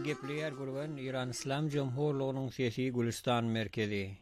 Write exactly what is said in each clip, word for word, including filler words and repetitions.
Gepliyer gurgan İran İslam Cumhurluğu'nun sesi Gülistan merkezi.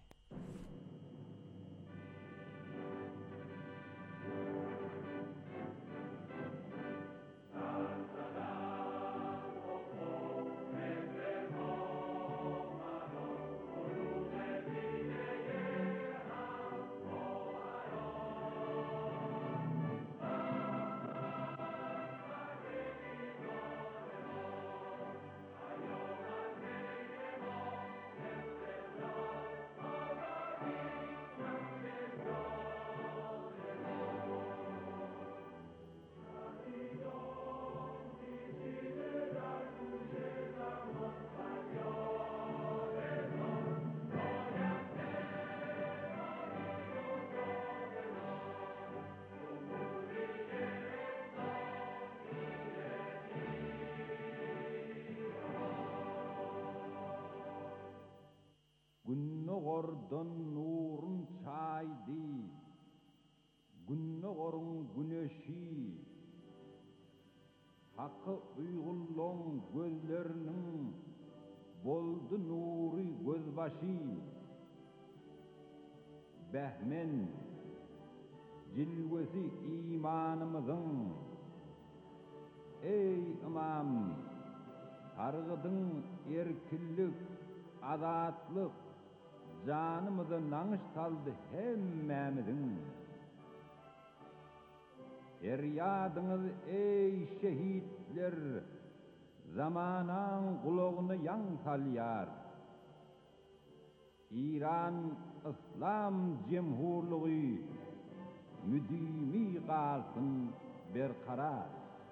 Günnogordan nurun çaydı, günnogorun güneşi, hakkı uygulluğun gözlerinin boldu nuri gözbaşı, behmen cilvesi imanımızın, ey imam, targıdın erkillik, azatlık, canımızı nanış saldı hemmemizin. Feryadınız ey şehitler, zamanan kulağını yan salyar. İran İslam Cumhurluğu müdimi kalsın berkarar.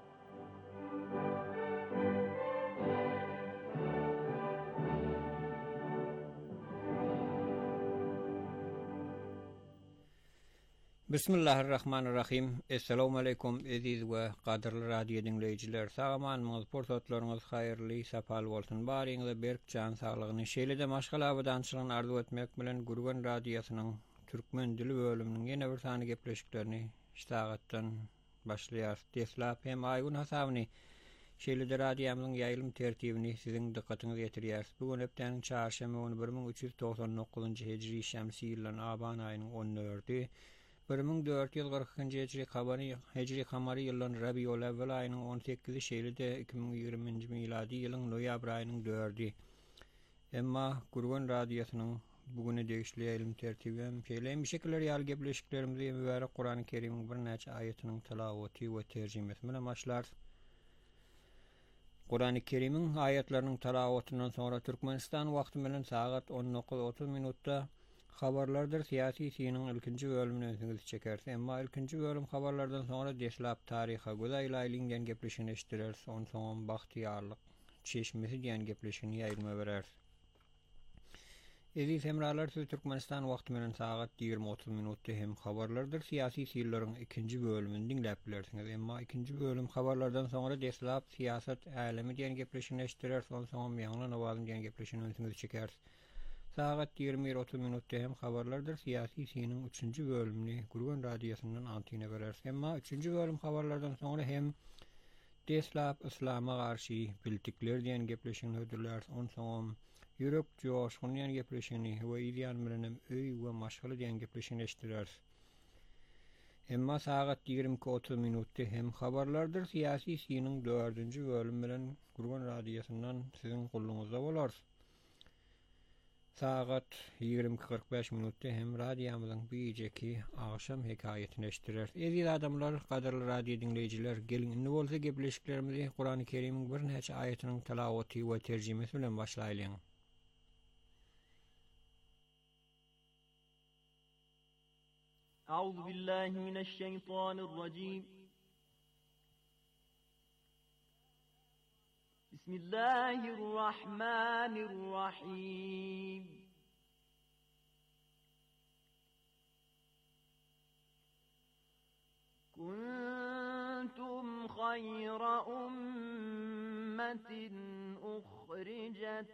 Bismillahirrahmanirrahim. Assalamu alaikum aziz we qadirli radio dinleyijiler. Sagamanymyz, portotlaryňyz haýyrly, sapal bolsun. Baryňyza berk can saglygyny şeýle-de maşgalabadan çylan arzu etmek bilen Gurgan radiosynyň türkmen dili bölüminiň ýene bir sany gepleşiklerini iştagatdan başlaýar. Deslap hem aýgun hasabyny şeýle-de radiomyzyň ýaýlym tertibini siziň dikkatiňize getirýär. Bugun hepdeniň çarşamba bir ming üç ýüz toksan dokuzunçy hejri şämsi ýylyň aban aýynyň on dördi. bir ming dört ýüz gyrkynjy hejri kabary hejri kamary ýylyň Rabiul Awwal aýynyň on sekizi şeýle-de iki ming ýygrimiňji miladi ýylyň noýabr aýynyň dördi. Emma Gurgan radiosynyň bugüne degişli ýaýlym tertibi hem şeýle bir şekilleri ýaly gepleşiklerimizi mübarek Kur'an-ı Kerim'iň bir näçe aýatynyň tilawaty we terjimesi bilen başlar. Kur'an-ı Kerim'iň aýatlarynyň tilawatynyň sonra Türkmenistan wagty bilen sagat on dokuz otuz minutda habarlardır siyasi siyinin ilkinci bölümünü özünüz çeker. Emma ilkinci bölüm habarlardan sonra deslap tariha göza ilayliğinden gepleşini eştirer. Son son bahtiyarlık çeşmesi diyen gepleşini yayılma verer. Ezi semralar söz Türkmenistan vakti menen saat yirmi otuz minutda hem habarlardır siyasi siyillerin ikinci bölümünü dinlep bilersiniz. Emma ikinci bölüm habarlardan sonra deslap siyaset alemi diyen gepleşini eştirer. Son son miyanlı navazın diyen gepleşini özünüz çeker. Saat yirmi otuz minutda hem habarlardır siyasi siyinin üçüncü bölümünü Gurgan radyosundan antine verer. Emma üçüncü bölüm habarlardan sonra hem deslap İslam'a karşı bildikler diyen gepleşini ödürler. On son yürek coşkun diyen gepleşini ve idyan bilenem öy ve maşgalı diyen gepleşini eştirer. Emma saat yirmi otuz minutda hem habarlardır siyasi siyinin dördüncü bölüm bilen Gurgan radyosundan sizin kulluğunuzda bolar. Saat yirmi kırk beş minutda hem radyomyzyň biýjeki akşam hekaýetini eşdirer. Eziz adamlar, qadarly radio dinleýijiler, gelin indi bolsa gepleşiklerimizi Kur'an-ı Kerim'iň bir näçe aýatynyň tilawaty we terjimesi bilen başlaýlyň. Euzu billahi mineşşeytanirracim. Bismillahirrahmanirrahim. Kuntum khayra ummetin ukhrijat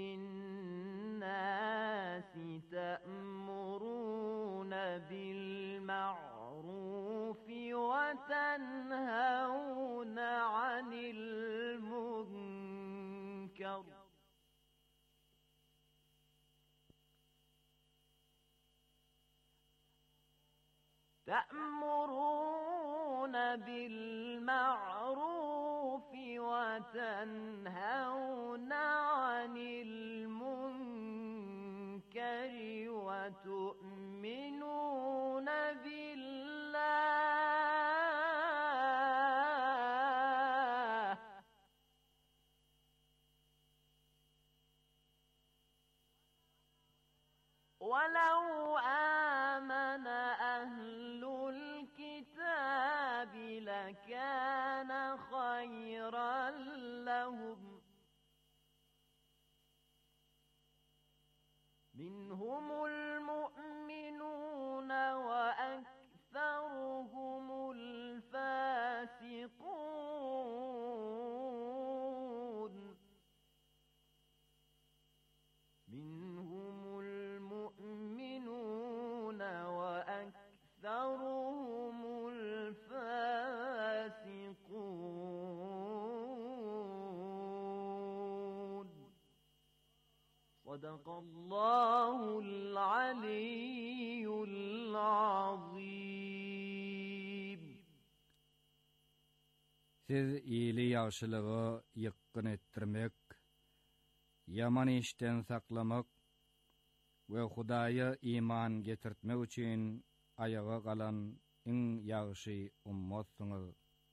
lin-nasi ta'muruna bil ma'rufi ve tenhauna 'anil munkar تأمرون بالمعروف وتنهون عن المنكر وتؤمنون بالله ولو آمن أهل الكتاب لكان خيرا لهم منهم المؤمنون وأكثرهم الفاسقون منهم المؤمنون وأكثرهم الفاسقون صدق الله العلي العظيم. Siz iyili ýagşylygy ýykyn etdirmek, yaman işten saklamak we Hudaýa iman getirtmek üçin ayaga galan iň ýagşy ummatsyňyz.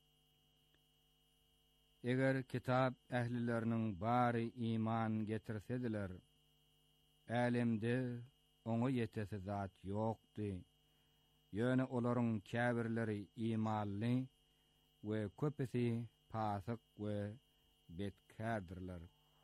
Eger kitap ählileriniň bary iman getirsediler, älemde oňa ýetesi zat ýokdy. Ýöne olaryň käbirleri imanly we köpesi pasyk we betkärdirler.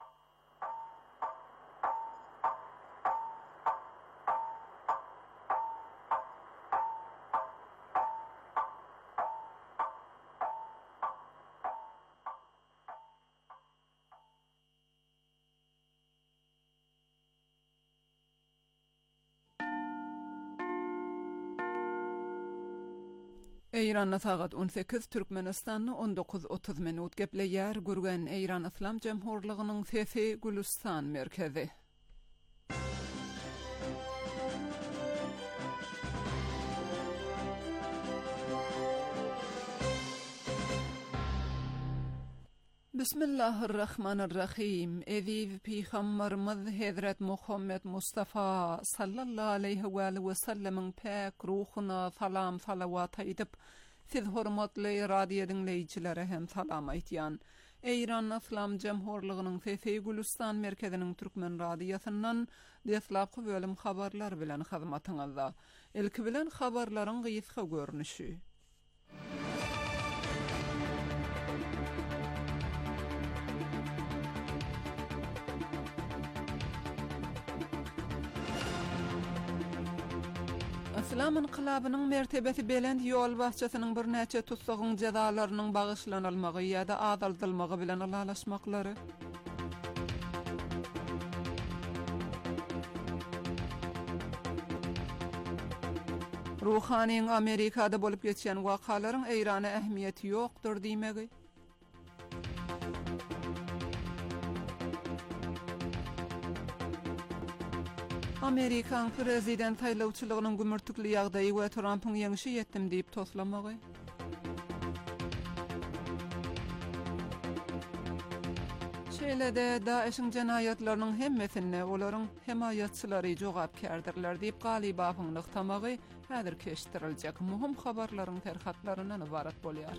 Eýran sagat on sekiz Türkmenistanyny on dokuz otuz minut gepleýär gürgen Eýran Islam Jemhurlygynyň sesi Gülistan merkezi. Bismillahirrahmanirrahim. Eziz Peygamberimiz Hazrat Muhammed Mustafa sallallahu aleyhi ve sellem'in pek ruhuna salam salavat edip siz hormatly radio dinleýijilere hem salam aýtýan. Eýran Islam Jemhurlygynyň sesi Gülistan merkeziniň türkmen radiosundan deslapky bölüm habarlar bilen hyzmatyňyzda. Ilki bilen habarlaryň gysga görnüşi. İslam inqilabynyň mertebesi belend ýol başçysynyň bir näçe tutsagyň jazalarynyň bagyşlanylmagy ýa-da azaldylmagy bilen alalaşmaklary. Ruhanyň Amerikada bolup geçen wakalaryň Eýrana ähmiýeti ýokdur diýmegi. Amerikan prezident taýlawçylygynyň gümürtükli ýagdaýy we Trumpyň ýeňişi ýetdim diýip toslamagy. Şeýlede Daeşiň jenaýatlarynyň hemmesine olaryň hemaýatçylary jogapkärdirler diýip galybasyň nyktamagy häzir keşdiriljek muhim habarlaryň terhatlarynyň ibarat bolýar.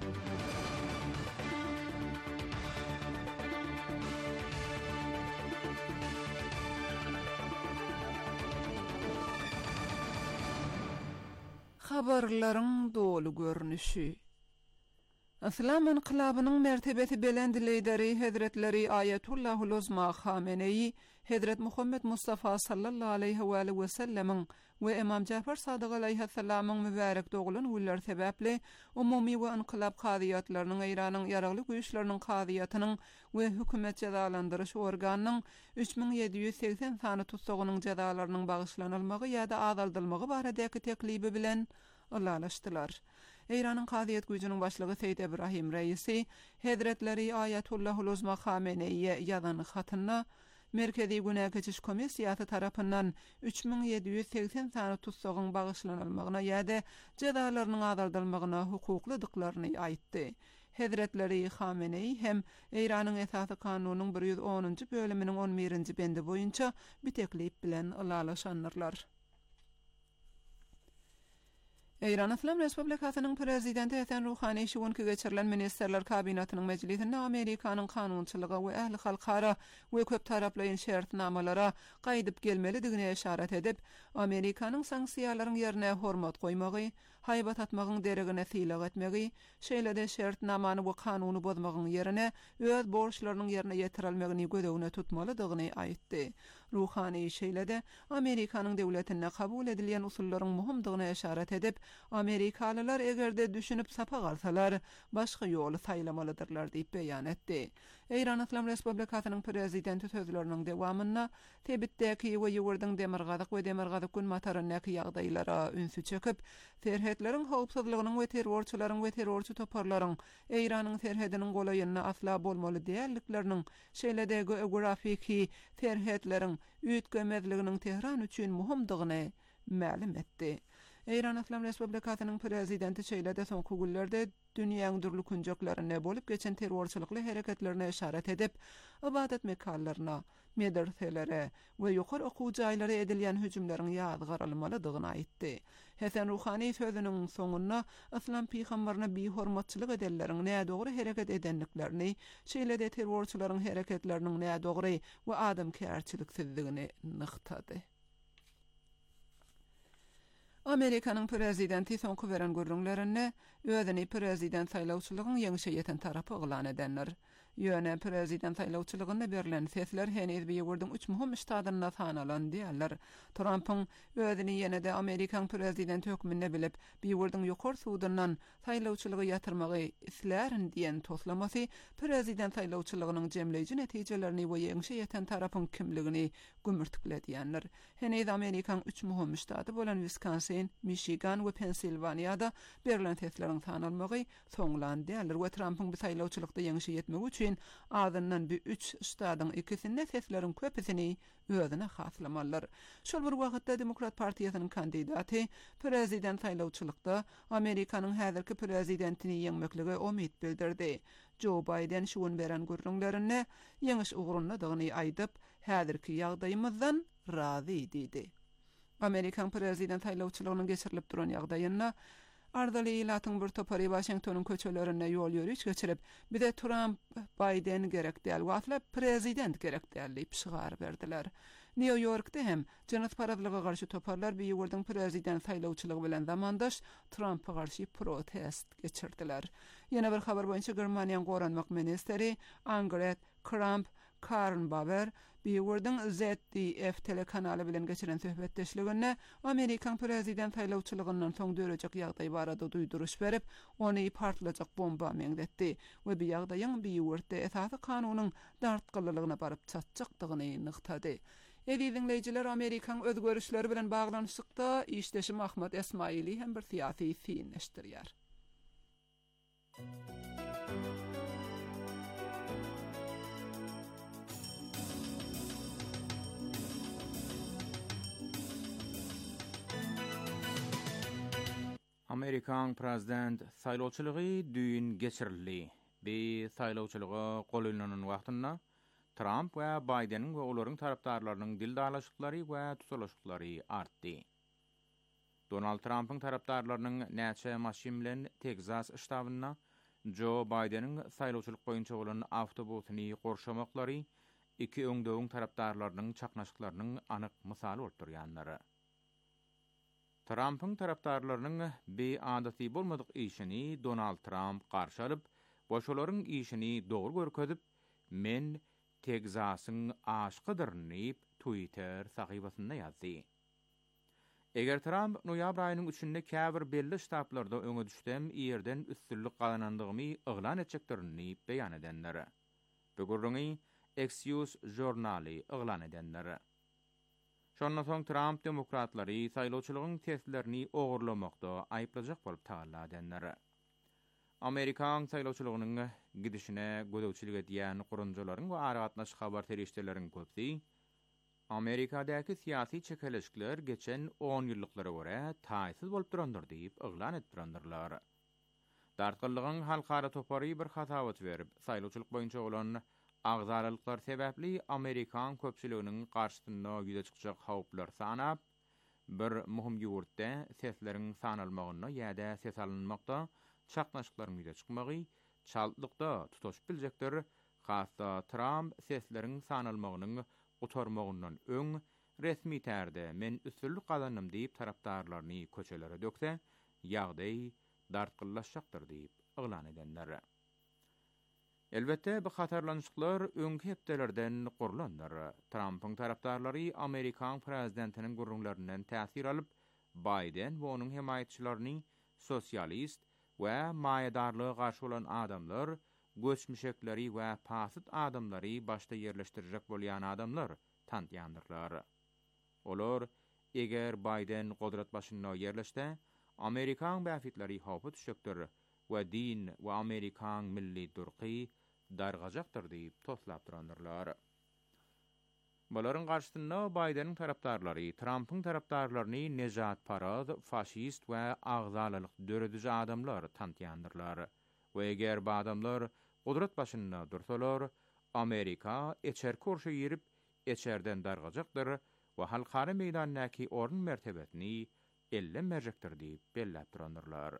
Habarlaryň dolu görnüşi. Islam inqilabynyň mertebesi belend liideri Hazretleri Ayatullahul Uzma Khamenei, Hazret Muhammed Mustafa sallallahu aleyhi ve sellem'in we Imam Jafar Sadyk aleyhi salamyň mübarek dogulun güller sebäpli umumy we inqilab qadiyatlarynyň Eýranyň ýaragly güýçleriniň qadiyatynyň we hökümet jazalandyryş organynyň üç bin ýedi ýüz seksen sany tutsagynyň jazalarynyň bagyşlanylmagy ýa-da azaldylmagy baradäki teklibi bilen alalaşdylar. Eýranyň qadiyat güýjüniň başlygy Seýid Ibrahim Reisi Hazretleri Ayatullahul Uzma Khamenei'ye ýazan hatyna Merkezi Güne Keçiş Komissiyasy tarapyndan üç bin yedi yüz seksen sany tutsagyň bagışlanylmagyna ýa-da jazalarynyň azaldylmagyna hukuklydyklaryny aýtdy. Hedretleri Hamenei hem Eýranyň esasy kanunynyň bir yüz onunçy bölüminiň on birinçi bendi boýunça bir teklip bilen ulalaşanlar. Eýran Islam Respublikasynyň prezidenti Hasan Ruhani şu günkü geçirilen ministerler kabinatynyň meclisinde Amerikanyň kanunçylygy we ähli halkara we köp taraply şertnamalara gaýdyp gelmelidigine işaret edip, Amerikanyň sanksiýalaryň ýerine hormat goýmagy, haýbat atmagyň deregine syýlag etmegi, şeýle-de şertnamany we kanuny bozmagyň ýerine öz borçlarynyň ýerine ýetirilmegini gödegine tutmalydygyny aýtdy. Ruhani şeýle-de Amerikanyň döwletine kabul edilýän usullaryň muhimdygyna işaret edip, Amerikalılar egerde düşünüp sapa galsalar, başga ýoly saýlamalydyrlar diýip beýan etdi. Eýran Islam Respublikasynyň prezidenti sözleriniň dewamyna Tebitdäki we ýurdyň demirgazyk we demirgazyk gün matarynyň ýagdaýlara ünsü çöküp, terhetleriň howpsuzlygynyň we terrorçylaryň we terrorçy toparlaryň Eýranyň terhediniň golaýynyna asla bolmaly diýerlikleriniň, şeýle-de geografiki terhetleriň üýtgemezliginiň Tehran üçin muhimdygyny ma'lum etdi. Eýran Islam Respublikasynyň prezidenti şeýle-de soňky günlerde dünýäň durly kunjaklaryna bolup geçen terrorçylykly hereketlerine işaret edip, ibadet mekallaryna, medreselere we ýokary okuw jaýlary edilýän hüjümleriň ýazgarylmalydygyny aýtdy. Hasan Ruhani sözüniň soňunda Islam peýgamberini bi-hormatçylyk edenleriň näme dogry hereket edenliklerini, şeýle-de terrorçylaryň hereketleriniň näme dogry we adamkärçiliksizligini nyktady. Amerikanyň prezidenti soňky beren görüňlerinde özüni prezident saýlawçylygyň ýeňişe ýeten tarapy ýylan edenler. Ýöne prezident saýlawçylygyna berilen sesler heniz bir ýurdun üç muhim ştadyna sanalan diýerler. Trumpyň özüni ýene-de Amerikan prezidenti hökmüne bilip, bir ýurdun ýokary suwdundan saýlawçylygy ýatyrmagy islärin diýen toslamasy prezident saýlawçylygynyň jemleýici netijelerini we ýeňişe ýeten tarapyň kimligini gümürtükledi diýenler. Heniz Amerikan üç muhim ştady bolan Wisconsin, Michigan we Pennsylvania'da berilen sesleriň sanalmagy soňlan diýerler we Trumpyň bu saýlawçylykda ýeňişe ýetmegi üçin adından bir üç ştadyň ikisinde sesleriň köpüsini özüne haslamalar. Şol bir wagtda Demokrat Partiýasynyň kandidaty prezident saýlawçylykda Amerikanyň häzirki prezidentini ýeňmekligi umyt bildirdi. Joe Biden şu gün beren görüňlerini ýeňiş ugrunladygyny aýdyp, häzirki ýagdaýymyzdan razy diýdi. Amerikan prezident saýlawçylygynyň geçirilip duran ýagdaýyna ardaly ýylatyň bir topary Washingtonyň köçelerine ýol ýürüş geçirip, bir de Trump Biden gerek däl, wagtla prezident gerek däl diýip şygar berdiler. New York'da hem jynys parazlyga garşy toparlar bir ýurdun prezident saýlawçylygy bilen zamandaş Trump'a garşy protest geçirdiler. Ýene bir habar boýunça Germaniýanyň goranmak ministeri Annegret Kramp-Karrenbauer bir ýurdun Z D F telekanaly bilen geçiren söhbetdeşliginde Amerikan prezident saýlawçylygyndan soň dörejek ýagdaý barada duýduruş berip, ony partlajak bomba meňdetdi we bir ýagdaýyň bir ýurtda esasy kanunyň dartgylygyna baryp çatjakdygyny nyktady. Edi dinleyijiler, Amerikan özgörüşleri bilen baglanşykda işdeşim Ahmet Esmaili hem bir siyasi fiinleşdirýär. Amerikan prezident saýlawçylygy düýün geçirildi. Bir saýlawçylyga gol ýylanan wagtynda Trump we Biden we olaryň tarapdarlarynyň dildalaşyklary we tutuluşyklary artdy. Donald Trump'yň tarapdarlarynyň näçe maşin bilen Texas ştabyna Joe Biden'in saýlawçylyk boýunça bolan awtobusyny gorşamaklary iki öňdögiň tarapdarlarynyň çaknaşyklarynyň anyk misaly bolup durýanlary. Trump'yň tarapdarlarynyň bir adaty bolmadyk işini Donald Trump garşy alyp, boşolaryň işini dogry görkezip, men Texasyň aşkydyr diýip Twitter sahypasynda ýazdy. Eger Trump noýabr aýynyň üçünde käbir belli ştatlarda öňe düşsem, ýerden üstünlük gazanandygymy yglan etjekdirini diýip beýan edenler. Bu gurruňy Axios jurnaly yglan edenler. Şondan soň Trump demokratlary saýlawçylygyň teslerini ogurlamakda aýplajak bolup tagalla edenler. Amerikan saýlawçylygynyň gidişine gödäwçilik edýän gurunjalaryň we aragatnaş habar terişdeleriň köpdi Amerikadaky syýasy çekeleşikler geçen on ýyllyklara görä taýsyz bolup durandyr diýip yglan etdirändirler. Dartgyllygyň halkara topary bir hatabat berip, saýlawçylyk boýunça bolan agzarlyklar sebäpli Amerikan köpçüliginiň garşysyna ýüze çykjak hawplar sanap, bir muhim ýurtda sesleriň sanalmagyna ýa-da ses alınmakda çaknaşyklaryň ýüze çykmagy, çaltlykda tutaşyp biljekdir. Hassa Trump sesleriň sanalmagynyň utarmagyndan öň resmi tärde men üstünlük kazandım diýip tarapdarlaryny köçelere dökse, ýagdaý dartgyllaşjakdyr diýip yglan edenler. Elbette bu hatarlanışyklar öňki hepdelerden gurlandyr. Trumpyň tarapdarlary Amerikan prezidentiniň gurrunlaryndan täsir alyp, Biden we onuň himayetçilerini sosialist we maýadarlyga garşy bolan adamlar, göçmüşekleri we pasit adamlary başda yerleşdirjek bolýan adamlar tanıýandyrlar. Olar eger Biden godrat başyna yerleşse, Amerikan bäfitleri hawpa düşekdir we din we Amerikan milli durqy dargajakdyr diýip toslap durandyrlar. Bolaryň garşysyna Bidenin tarapdarlary Trumpyň tarapdarlaryny nejat parad, faşist we agzalylyk döredüji adamlar tanıýandyrlar. We eger bu adamlar godrat başyna dursalar, Amerika eçer korşa ýerip eçerden dargajakdyr we halkara meýdanyny orun mertebetini ellemerjekdir diýip belläp durandyrlar.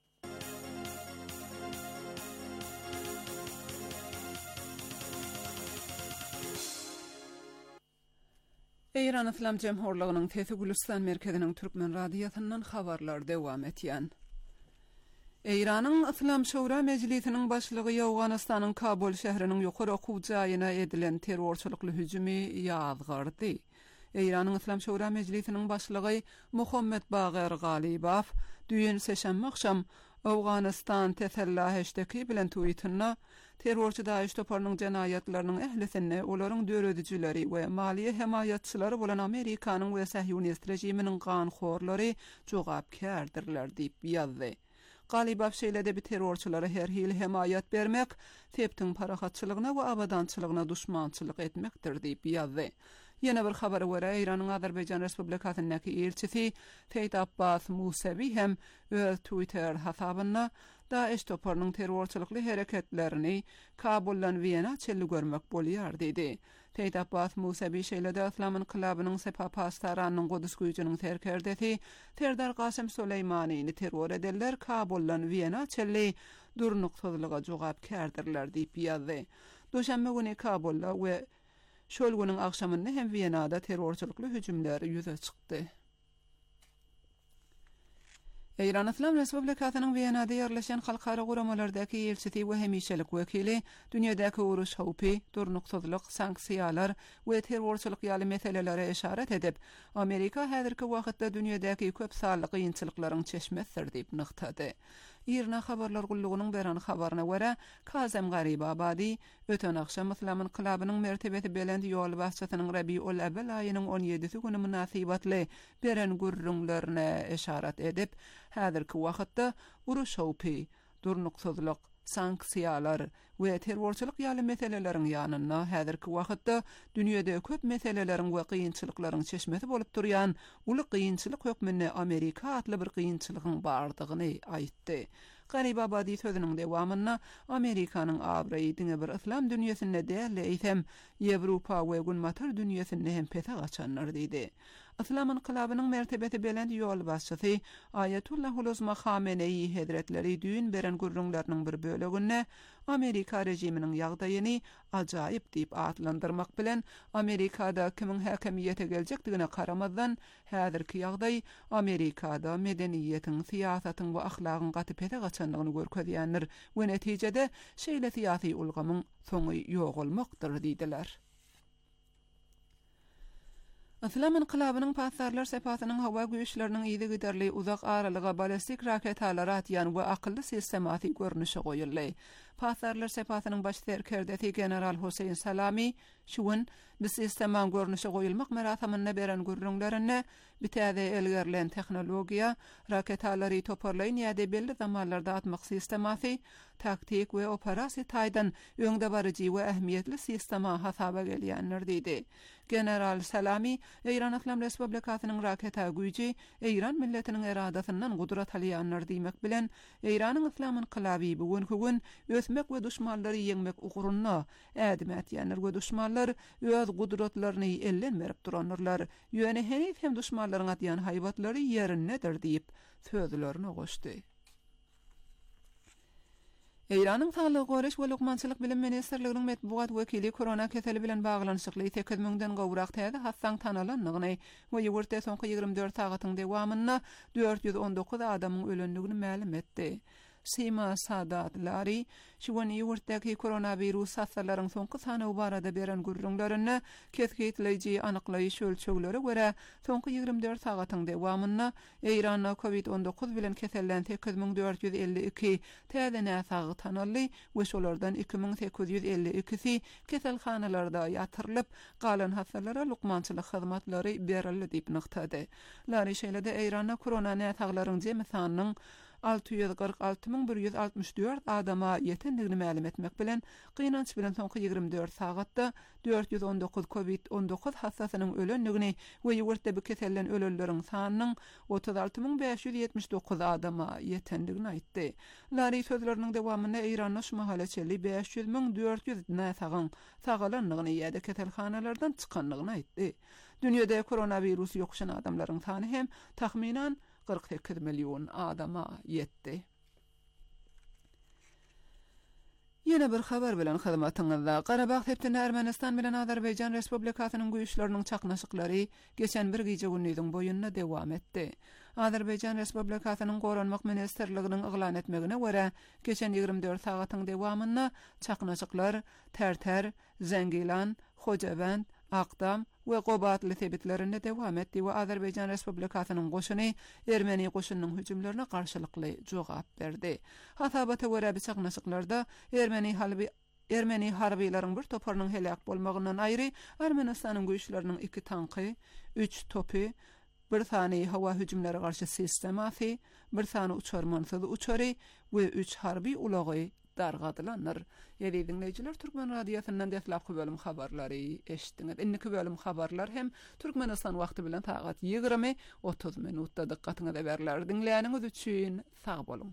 Eýran Islam Jemhurlygynyň Tesi Gülistan merkeziniň türkmen radiosynyň habarlar dowam etýän. Eýranyň Islam Şowra Mejlisiniň başlygy Ýawganystanyň Kabul şäheriniň ýokary okuw jaýyna edilen terrorçylykly hüjümi ýazgardy. Eýranyň Islam Şowra Mejlisiniň başlygy Muhammed Bagar Galibow düýün seşembe akşam Awganystan tesellah hashtagi bilen tweetine terrorçy Daesh toparynyň jenaýatlarynyň ählisine, olaryň döredüjileri we maliýe himayatçylary bolan Amerikanyň we Sahyonist rejiminiň ganxorlary jogapkärdirler diýip ýazdy. Galibow şeýlede bir terrorçylara her hili himayat bermek, teptiň parahatçylygyna we abadançylygyna duşmançylyk etmekdir diýip ýazdy. Ýene bir habara görä Eýranyň Azerbaýjan Respublikasynyňky elçisi Seyit Abbas Musavi hem öz Twitter hasabyna Daesh toparynyň terrorçylykly hereketlerini Kabuldan Viyana çelli görmek bolýar dedi. Seyit Abbas Musavi şeýlede Islam inqilabynyň sepapastlaranyň Gudus güýjüniň serkerdesi Serdar Qasym Suleýmanyny terror edenler Kabuldan Viyana çelli durnuksuzlyga jogapkärdirler diýip ýazdy. Doşanbe güni Kabulda we şol günüň akşamynda hem Viyanada terrorçylykly hüjümler ýüze çykdy. Eýran Islam Respublikasynyň Viyanada ýerleşen halkara guramalardaky elçisi we hemişelik wekili dünýädäki uruş hawpy, durnuksuzlyk, sanksiýalar we terrorçylyk ýaly meselelere eşaret edip, Amerika häzirki wagtda dünýädäki köp sanly gynçylyklaryň çeşmesidir diýip nyktady. Irna habarlar gullugynyň beran habaryna görä, Kazem Garibabadi öten akşam Islam inqilabynyň mertebeti belend ýol başçysynyň Rabiul Awwal aýynyň on ýedisi güni munasybatly beren gurrunlaryna eşaret edip, häzirki wagtda uruş hawpy, durnuksuzlyk, sanksiýalar we terrorçylyk ýaly meseleleriň ýanyna häzirki wagtda dünýede köp meseleleriň we kynçylyklaryň çeşmesi bolup durýan uly kynçylyk hökmüne Amerika atly bir kynçylygyň bardygyny aýtdy. Garibabadi sözüniň dewamyna Amerikanyň abraýy diňe bir Islam dünýäsinde däl eýsem Ýewropa we günmatar dünýäsinde hem pete gaçanlar diýdi. Islam inqilabynyň mertebeti belend ýol başçysy Ayetullah Uluzma Khamenei Hazretleri düýün beren gurrunlarynyň bir bölegine Amerika rejiminiň ýagdaýyny ajaýyp diýip atlandyrmak bilen Amerikada kimin häkimiýete geljekdigine karamazdan häzirki ýagdaý Amerikada medeniýetiň, siýasatyň we ahlagyň gaty pete gaçanlygyny görkezýändir we netijede şeýle siýasy ulgamyň soňy ýok bolmakdyr diýdiler. Islam inqilabynyň pasarlar sepatynyň hawa güýçleriniň ýygy giderli uzak aralyga ballistik raketlar atýan we akylly sistematy görnüşe goýuldy. Pathlarlar sepatynyň baş serkerdesi general Huseyin Salami şuwun biz sisteman görnüşe goýulmak meratamyna beren gurrunlaryny bitäze elgerlen tehnologiýa, raketalary toparlaýan ýa-da belli zamanlarda atmak sistemasy, taktik we operasiýa taýdan öňde barjy we ähmiýetli sistema hasaba gelýänler diýdi. General Salami, Eýran Islam Respublikasynyň raketa güýji Eýran milletiniň eradatyndan gudrat alýanlar diýmek bilen, Eýranyň Islam inqilaby bugünkü gün ösmek we düşmanlary ýeňmek ugrunna ädimät ýanlar we düşmanlar öz gudratlaryny ellenmerip duranlar. Ýöne henüz hem düşmanlaryň atýan haýbatlary ýerindedir diýip sözlerini goşdy. Eýranyň Saglyk Goraş we Lukmançylyk bilim ministrliginiň medbuat wekili korona keseli bilen baglanyşykly sekiz miňden gowrak täze hassaň tanalanyny we ýurtda soňky ýygrimi dört sagatyň dewamynda dört ýüz on dokuz adamyň ölenligini ma'lum etdi. Sima Sadat Lari, şuwan ýurtdaky koronavirus hasalaryň soňky sany barada beren gurrunlaryny kesgitleýiji anyklaýyş ölçegleri görä soňky ýygrimi dört sagatyň dewamynda Eýranda covid on dokuz bilen kesellän sekiz miň dört ýüz elli iki täze näsagy tanaldy we şolardan iki miň sekiz ýüz elli ikisi keselhanalarda ýatyrylyp, galan hasalara lukmançylyk hyzmatlary berildi diýip nyktady. Lari şeýlede Eýranda korona näsaglaryň jemy sanynyň altı yüz kırk altı bin bir yüz altmış dört adama yetenligini ma'lum etmek bilen gynanç bilen soňky ýygrimi dört sagatda dört yüz on dokuz covid on dokuz hassasynyň ölenligini we ýurtda bu kesellen ölenleriň sanynyň otuz altı bin beş yüz ýetmiş dokuz adama yetenligini aýtdy. Lari sözleriniň dewamynda Eýranyň şu mahalaçeli beş yüz bin dört yüz näsagyň sagalanlygyny ýa-da keselhanalardan çykanlygyny aýtdy. Dünýede koronavirus ýokşan adamlaryň sany hem tahminan kırk sekiz milyon adama yetdi. Yine bir haber bilen hyzmatyňyzda Qarabağ septinde Ermenistan bilen Azerbaýjan Respublikasynyň güýçleriniň çaknaşyklary geçen bir gece günüň boýunna dewam etdi. Azerbaýjan Respublikasynyň Goranmak Ministrliginiň eglan etmegine görä, geçen ýygrimi dört sagatyň dewamynda çaknaşyklar Terter, Zengilan, Hojaband, Aqdam we Qobatly sebitlerinde dewam etdi we Azerbaýjan Respublikasynyň goşuny Ermeni goşunynyň hüjümlerine garşylykly jogap berdi. Hasabata görä bu çaknaşyklarda Ermeni halby Ermeni harbiýlaryň bir toparynyň helak bolmagyndan aýry Ermenistanyň güýçleriniň iki tanky, üç topy, bir sany hawa hüjümleri garşy sistemasy, bir sany uçar mansaly uçary we üç harbi ulagy dargadylanlar. Ýa-da dinleýijiler, Türkmen radiosynyň deflapky bölüm habarlary eşitdiňiz. Inniki bölüm habarlar hem Türkmenistan wagty bilen sagat ýygrimi otuz minutda dikkatyňyza berler. Dinleýäniňiz üçin sag bolun.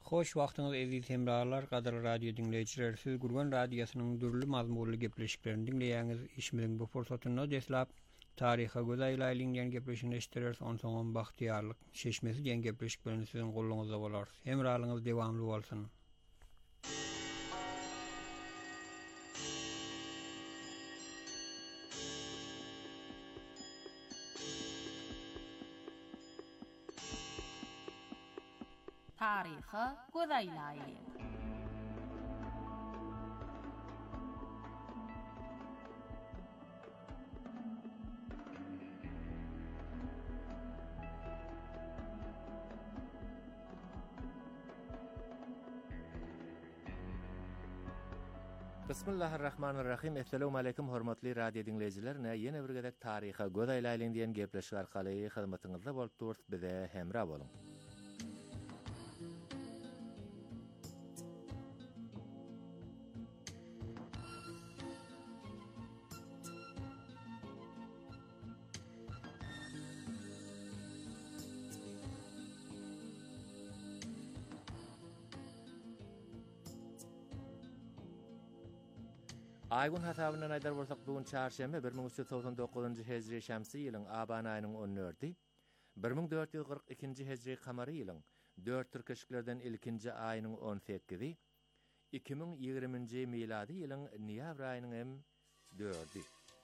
Hoş wagtyňyz eziz hemralar, gaderly radio dinleýijiler. Siz Gurgan radiosynyň dürli mazmunly gepleşiklerini dinleýäňiz. Işmyň bu fursatyny deslap taryha göz aýlaýlan gepleşini eşitdirýäris. Onsoň bahtiýarlyk, şeşmesi diýen gepleşik bilen siziň goluňyzda bolar. Hemralyňyz dewamly bolsun. Taryha göz aýlaýan. Bismillahirrahmanirrahim. Assalamu alaykum hormatly radio dinleyijiler. Ýene bir gedek taryha göz aýlaýan diýen gepleşik arkaly hyzmatyňyzda bolup durýar, bize hemra bolun. Aygun hasabyna aýdar bolsak, bugun çarşembe bir ming üç ýüz togson dokuzunjy hejri şämsi ýylyň aban aýynyň on dördi, bir ming dört ýüz kırk ikinji hejri kamary ýylyň dört türkeşiklerden ilkinji aýynyň on sekizi, iki ming ýygrimiňji miladi ýylyň noýabr aýynyň hem dördi.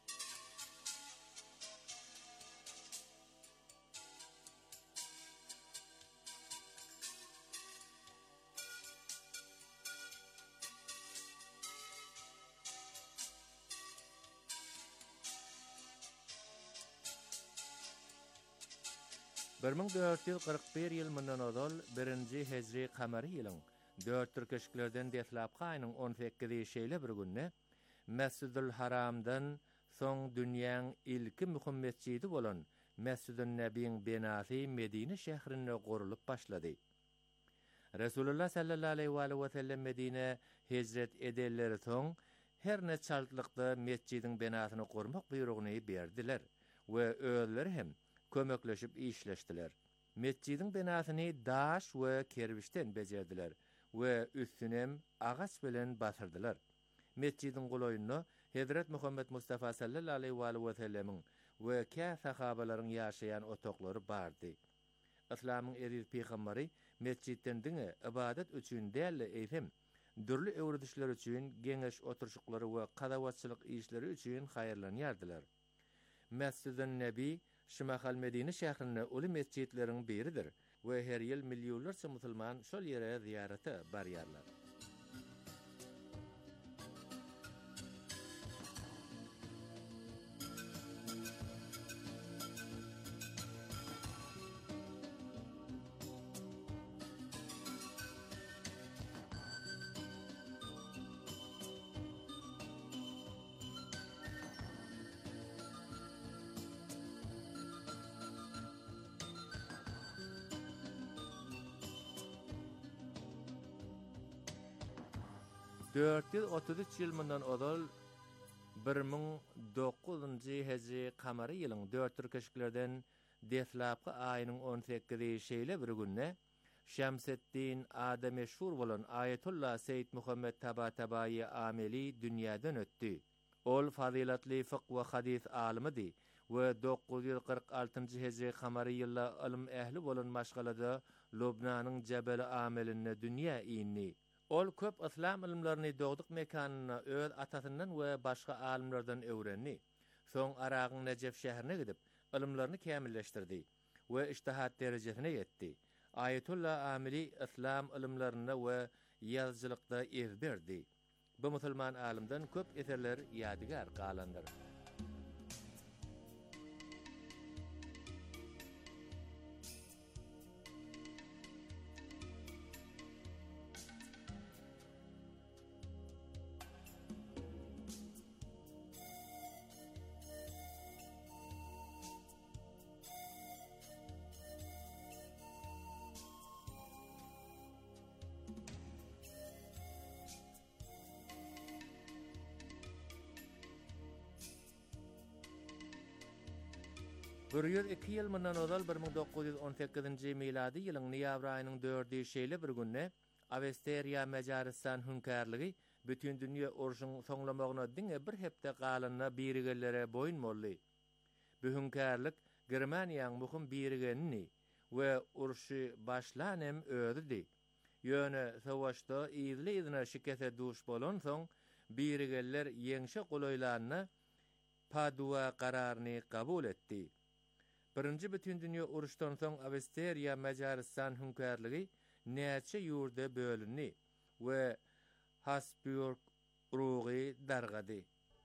bir ming dört ýüz kırk bir ýyl mundan ozal birinji hejri kamary ýylyň dört türkeşiklerden deslapky aýynyň on sekizi şeýle bir günne Mescidül Haramdan soň dünýäň ilki muhim mescidi bolan Mescidün Nebiň benasy Medine şäherinde gurulup başlady. Resulullah sallallahu aleyhi ve sellem Medine hejret edelleri soň her ne çaltlykda mescidiň benasyny gurmak buyrugyny berdiler we özleri hem kömekleşip işleşdiler. Mescidin benasyny daş we kerbiçden bejerdiler we üstünem agaç bilen basyrdylar. Mescidin goloýuny Hazrat Muhammed Mustafa sallallahu aleyhi ve sellemiň we kä sahabalaryň ýaşaýan otoklary bardy. Islamyň eriz peýgamberi mescidden diňe ibadet üçin däl eýsem, dürli öwredişler üçin geňeş oturşuklary we kadawatçylyk işleri üçin haýyrlanýardylar. Mescidin Nebi Şimahal Medine şäherinde uly mescitleriň biridir we her ýyl millionlarça musulman şol ýere ziýarata barýarlar. dört ýüz otuz üç ýyl mundan ozal bir ming dokuzunjy hejri kamary ýylyň dört türkeşiklerden deslapky aýynyň on sekizi şeýle bir günne Şemseddin ada meşhur bolan Ayetullah Seyyid Muhammed Tabatabai Ameli dünýäden ötdi. Ol fazilatly fiqh we hadis alimidy we dokuz ýüz kırk altynjy hejri kamary ýylda ilim ähli bolan maşgalada Lubnanyň Jebel Ameline dünýä ýyny. Ol köp islam ilimlerini dogdyk mekanyna öz atasyndan we başga alimlerden öwrenni. Soň Aragyň Necef şäherine gidip ilimlerini kämilleşdirdi we ijtihad derejesine ýetdi. Ayetullah Amili islam ilimlerinde we ýazgylykda ez berdi. Bu musulman alimden köp eserler ýadygar galandyr. bir ýüz iki ýyl mundan ozal bir ming dokuz ýüz on sekizinji miladi ýylyň noýabr aýynyň dördi şeýle bir günne Avesteriya Macaristan hünkärligi bütün dünýä urşuň soňlamagyna diňe bir hepde galyna birigellere boyun boldy. Bu hünkärlik Germaniýanyň muhim birigenini we urşy başlanem öýdüdi. Ýöne sowuşda ýyly-ýylyna şikete duş bolan soň birigeller ýeňşe golaýlanyny Padua gararyny kabul etdi. Birinji bütün dünýä uruşdan soň Avesteriya Macaristan hünkärligi näçe ýurda bölündi we Habsburg ruhy dargady.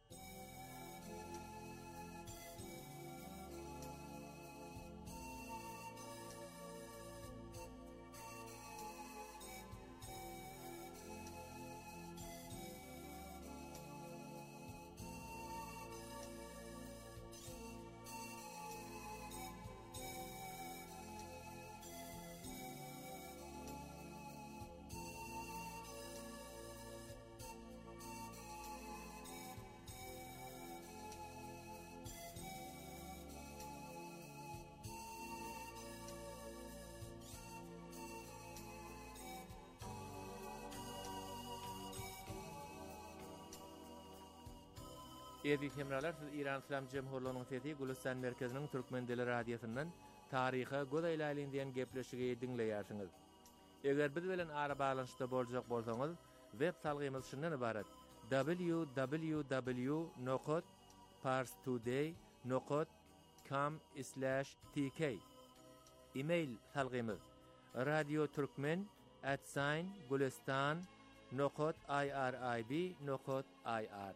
Edi hemralar, siz İran İslam Cemhurluğu'nun Fethi Gülistan Merkezinin Türkmen Dili Radyosu'ndan tariha godaýlaýyn diýen gepleşigi dinleýärsiňiz. Eger biz bilen ara baglanyşda boljak bolsaňyz, web salgymyz şundan ibaret: w w w nokta parstoday nokta com slash t k. E-mail salgymyz radioturkmen at gulistan nokta irib nokta ir.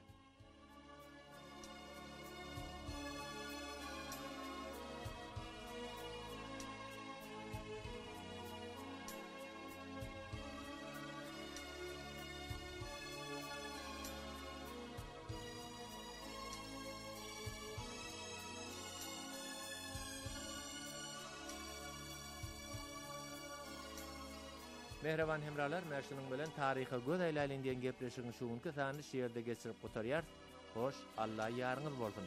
Mehreban hemralar, merşinin bilen tariha godaýlaýyn diýen gepleşigiň şuňky sany şeýerde geçirip gotarýar. Hoş, Allah ýarňyz bolsun.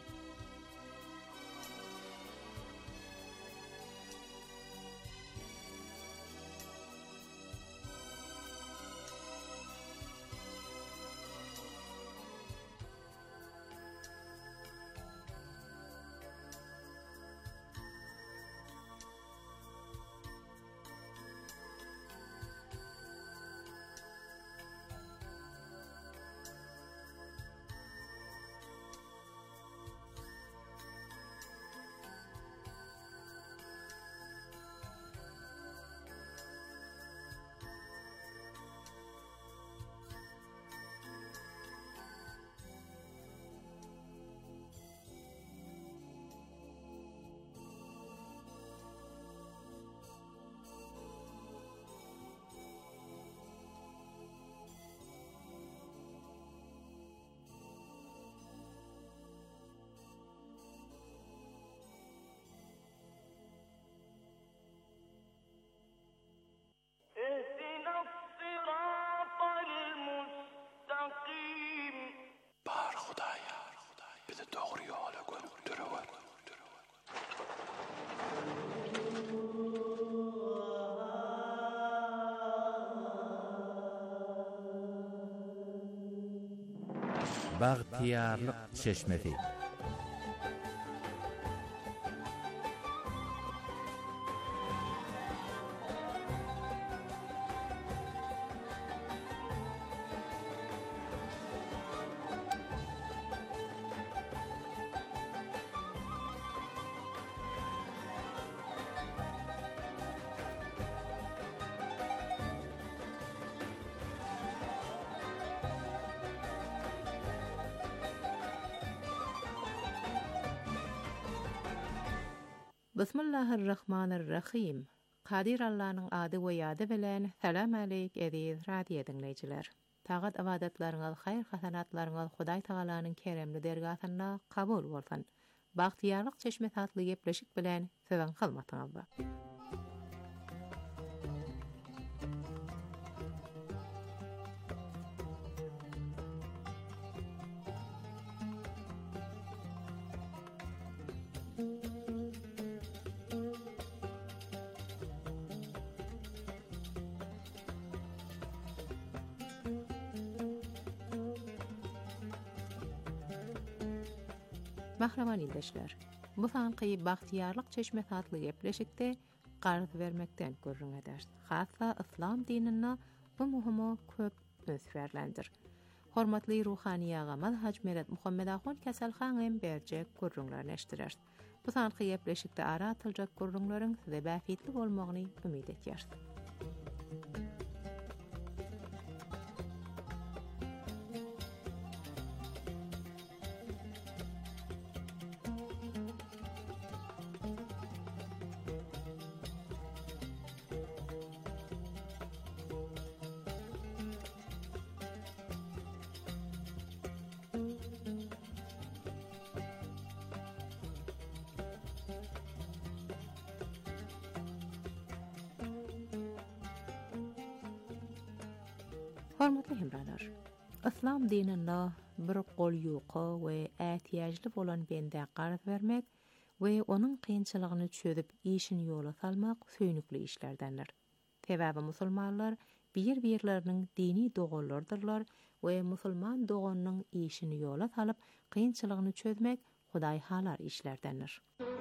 Bagtiyarlyk çeşmesi. Bismillahirrahmanirrahim. Qadir Allah'ın adı we ýady bilen salam aleyk aziz radio dinleýijiler. Tagat awadatlaryňyz, haýr hasanatlaryňyz Hudaý Tagalanyň keremli dergatyna kabul bolsun. Bagtiyarlyk çeşmesi atly gepleşik bilen sözen halmatyňyzda. Mahraman ildeşler, bu sanqy baxtiyarlyk çeşme tatlı gepleşikde qarz vermekden görrün eder. Hassa İslam dinine bu muhimo köp ösverlendir. Hormatly ruhaniýa mazhaj Meret Muhammed Ahon Kasalhan hem berjek görrünler neşdirer. Bu sanqy gepleşikde ara atyljak görrünleriň size bäfitli bolmagyny ümid etýär. Hormatly hemralar, İslam dininde bir gol ýoky we ätiýajly bolan bende qarz vermek we onun kynçylygyny çözüp işini ýola salmak söýnükli işlerdendir. Sebäbi musulmanlar bir-birleriniň dini dogallardyrlar we musulman doganynyň işini ýola salyp kynçylygyny çözmek Hudaý halar işlerdendir.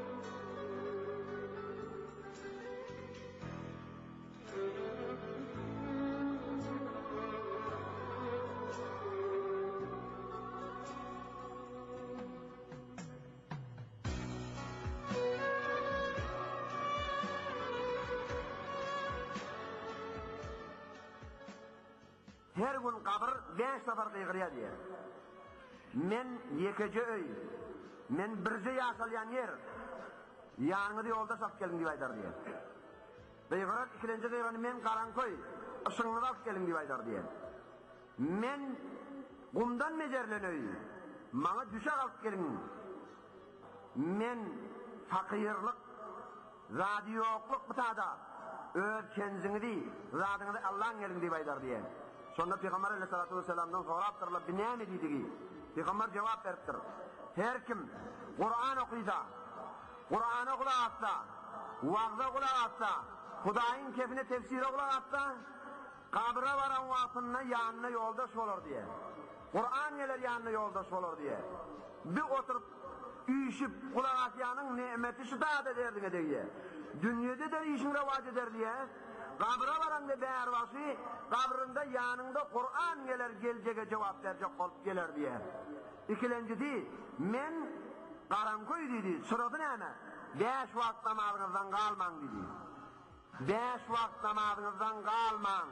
Her gün kabır beş sefer kıygırıya diye. Men yekece öy, men birce yaşalayan yer, yanıda yolda sap gelin diye aydar diye. Kıygırat ikilenci kıygıranı men karankoy, ısınlıda sap gelin diye aydar diye. Men kumdan mecerlen öy, bana düşe kalk gelin. Men fakirlik, radyokluk bıtada, öp kenzini değil, zadını Allah'ın gelin diye aydar diye. Sonra Peygamber Aleyhissalatu vesselam'dan soraptırlar, bir ne dedigi? Peygamber cevap veriptir. Her kim Kur'an okuysa, Kur'an'a kulak atsa, vaazda kulak atsa, Hudaýyň kefine tefsire kulak atsa, kabra varan wagtynda yanına yoldaş olur diye. Kur'an geler yanına yoldaş olur diye. Bir oturup üýşip kulak atýanyň nemeti şuda da derdiňe diye. Dünyada da işin revaç eder diye. Kabra varanda bäher başy, kabrında yanında Kur'an geler geljege cevap berjek bolup geler diye. İkilenjidi, men Qarankoy dedi, sırada näme? Beş wagt namazyňyzdan galmaň dedi. Beş wagt namazyňyzdan galmaň.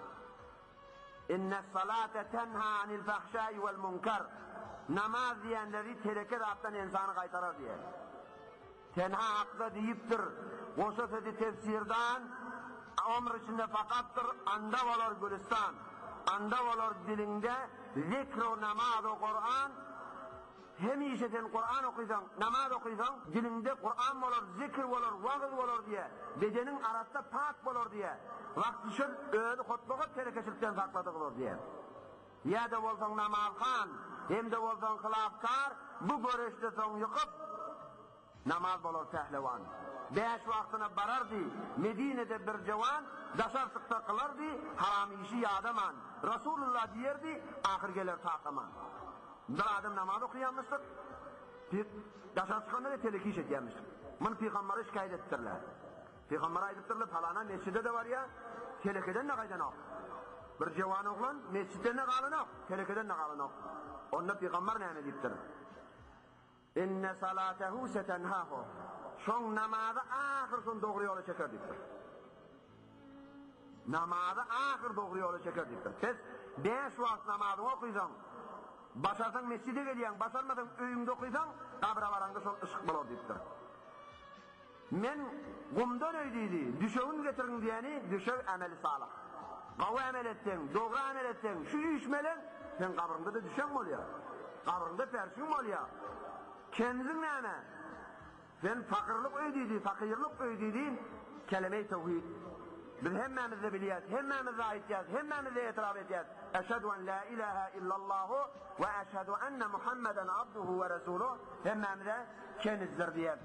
Inne salate tenha anil fahşai vel munkar. Namaz diýenleri tereke raptan insany gaýtarar diye. Tenha hakda diýipdir. Oşa sözi tefsirdan ömür içinde fakattır, anda bolar Gülistan, anda bolar dilinde zikr-u namaz-u Kur'an. Hem işeten Kur'an okuysan, namaz okuysan, dilinde Kur'an bolar, zikr bolar, vağız bolar diye, bedenin arasında pak bolar diye, vakti şun öğüdü hutluğu terekeşlikten sakladık olur diye. Ya da bolsan namazkan, hem de bolsan kılafkar, bu görüşte son yıkıp, namaz bolar pehlevan. Beş vaktına barardı, Medine'de bir cevan, daşartıkta kılardı, haram işi yadaman. Resulullah diyerdi, ahir gelir takaman. Bir adam namaz okuyanmıştık, daşartıkanda da teleki iş etyenmiştik. Bunu Peygamber'e şikayet ettirler. Peygamber'e aydıptırlar, falana mescide de var ya, telekeden ne kaydan ok. Bir cevan oğlan, mescitten ne kalın ok, telekeden ne kalın ok. Onda Peygamber ne ediptir? İnne salatehu setenhahu. Şoň namazı ahir son doğru yola çeker dipdir. Namazı ahir doğru yola çeker dipdir. Siz beş wagt namazı okuysan, başarsan mescide gelýän, başarmadan öýüňde okuysan, kabra baranda şol ışık bolar dipdir. Men gumdan öýdidi, düşeğin getirin diýeni, düşeğ ameli salih. Gawa amel etsen, doğru amel etsen, şu işmelen, sen kabrında da düşen bolýar. Kabrında perşin bolýar. Kendin näme? Sen fakirlik öýdidi, fakirlik öýdidi, kelime-i tevhid. Biz hemmemiz de bilýäs, hemmemiz de aýtýas, hemmemiz de etiraf etýäs. Eşhedü en la ilahe illallah ve eşhedü enne Muhammeden abduhu ve resuluh. Hemmemiz de kenizdir diýär.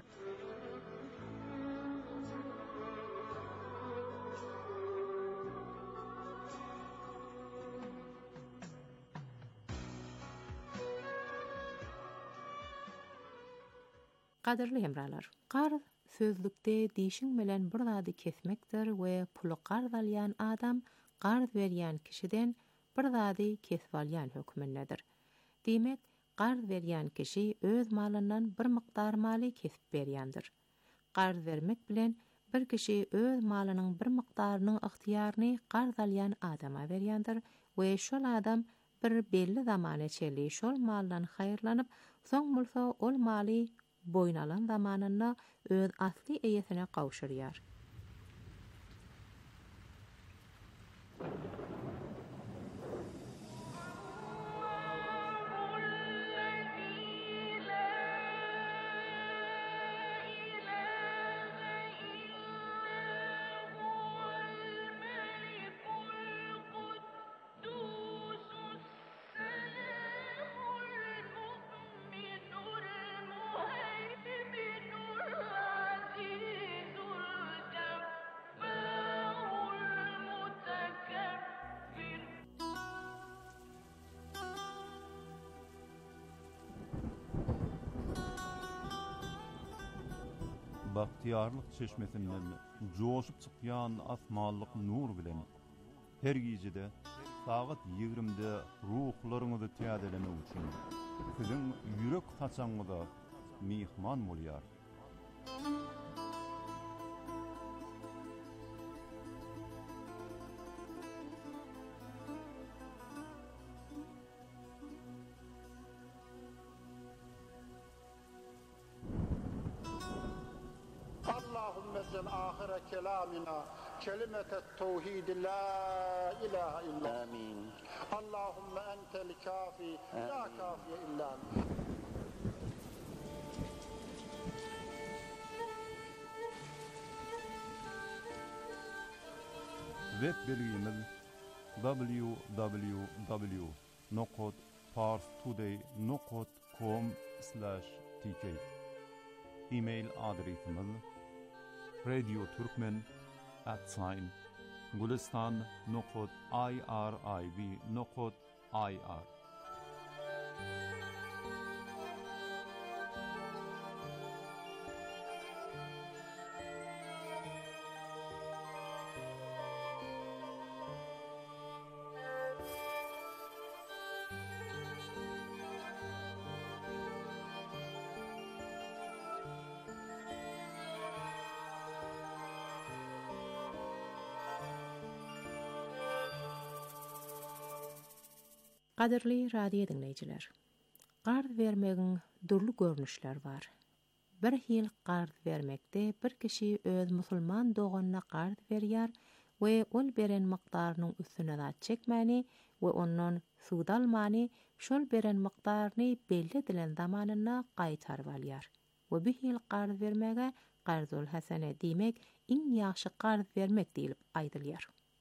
Qadirli hemralar, qarz sözlükde dişin bilen bir zady kesmekdir we pulu qarz alýan adam qarz berýän kişiden bir zady kesip alýan hökmündedir. Demek, qarz berýän kişi öz malyndan bir miqdar maly kesip berýändir. Qarz vermek bilen bir kişi öz malynyň bir miqdarynyň ıhtiýaryny qarz alýan adama berýändir we şol adam bir belli zamana çeli şol maldan haýyrlanyp, soň bolsa ol maly boýnalan zamanynda öz asli eýesine gawşurýar. Bahtiyarlyk çeşmesinden joşup çykýan asmanlyk nur bilen her gijede saat ýigrimide ruhlaryňyzy täzelemek üçin siziň ýürek haçaňyza mihman bolýar. آخر كلامنا كلمة التوحيد لا إله إلا آمين. اللهم أنت الكافي لا كافي إلا أنت. Web belgimiz w w w nokta parstoday nokta com slash t k. E-mail adresimiz radio turkmen at sign gulistan nokta irib nokta ir. Qadirli radio dinleyijiler. Qarz vermegiň durly görnüşler bar. Bir hil qarz vermekde bir kişi öz musulman doğanyna qarz berýär we ol beren miqdarynyň üstüne zat çekmäni we ondan suud almany, şol beren miqdaryny belli edilen zamanyna gaýtaryp alýar. We bir hil qarz vermege qarzul hasane diýmek iň ýaxşy qarz vermek diýilip aýdylýar.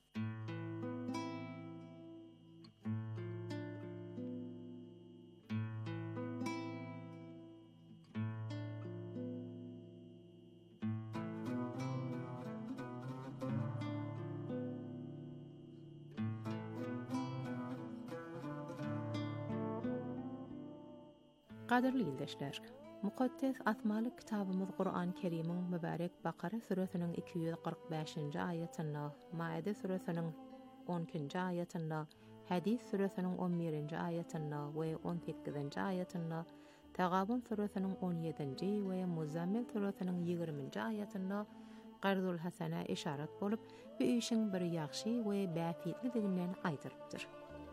Qadirli ildeşler, Mukaddes Asmaly kitabymyz Qur'an Kerimiň mübarek Bakara suresiniň iki yüz qirq beşinji ayetinde, Maide suresiniň on ikinji ayetinde, Hadis suresiniň on birinji ayetinde we on sekizinji ayetinde, Tagabun suresiniň on ýedinji we Muzammil suresiniň ýigriminji ayetinde qarzul hasana işaret bolup, bu işin bir ýaxşy we bäfitliginden aýdyrypdyr.